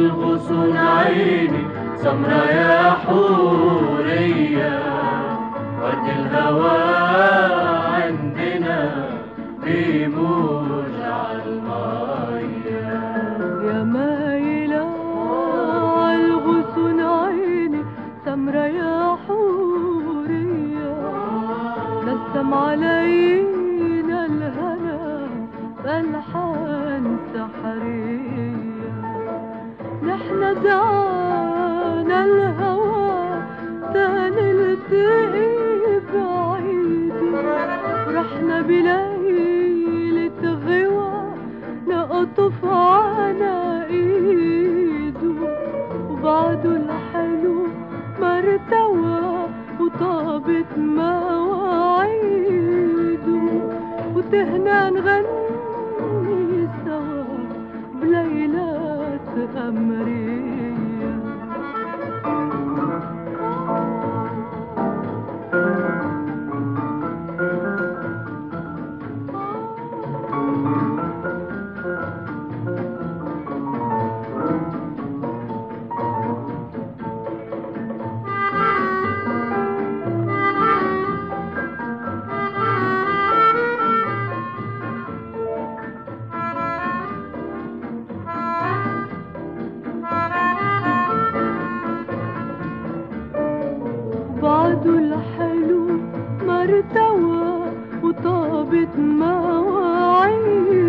الغصون عيني سمرة يا حورية، ورد الهوى عندنا بيموج عالمية. يا مايلة عالغصون عيني سمرة يا حورية، نسم علينا الهنا بألحان سحرية. نحن دعانا الهوى تنلتقي بعيد، ورحنا بليلة غوى نقطف على ايده، وبعده الحلو مرتوى وطابت مواعيده، وتهنا نغني سوا بليلات قمرية. بعده الحلو مرتوى وطابت مواعيد،